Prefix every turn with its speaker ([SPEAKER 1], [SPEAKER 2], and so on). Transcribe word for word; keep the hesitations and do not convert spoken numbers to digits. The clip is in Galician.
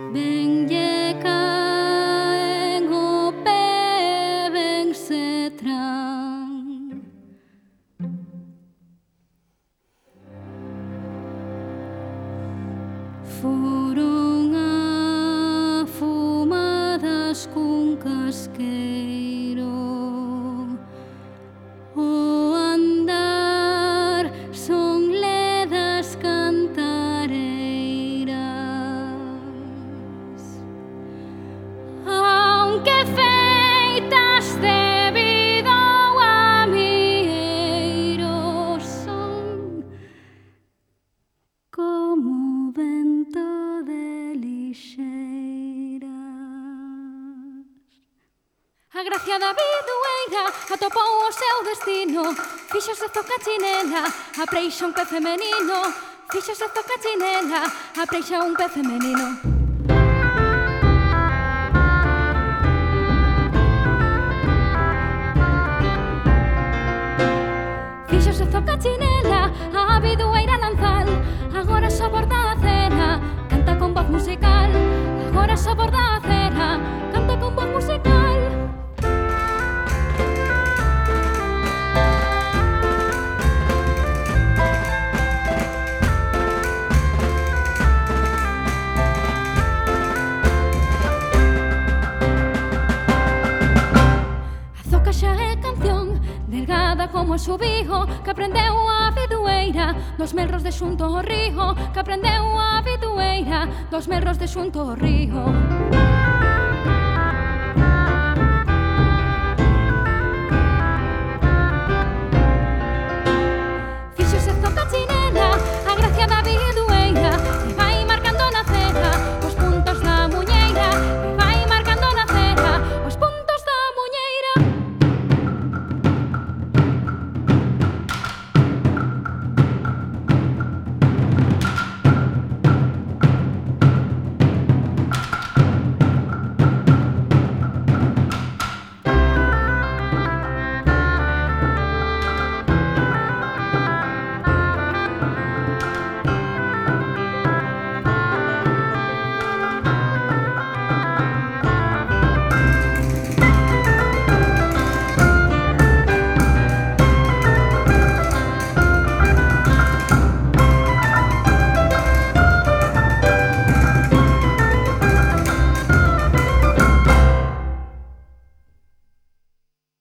[SPEAKER 1] Venlle caen o pé, ben se tran. Foron afumadas cun casqueiro. O andar son ledas cantareiras. Aunque feitas de vidro ou amieiro, son como vento de lixeiras. A gracia da bidueira atopou o seu destino. Fíxose zoca chinela, apreixa un pez femenino. Fíxose zoca chinela, apreixa un pez femenino. Fíxose zoca chinela, a bidueira lanzal. Agora só borda a cera, canta con voz musical. Agora só borda a cera, canta con voz musical. Delgada como o subijo, que aprendeu a bidueira dos melros de xunto ao río, que aprendeu a bidueira dos melros de xunto ao río.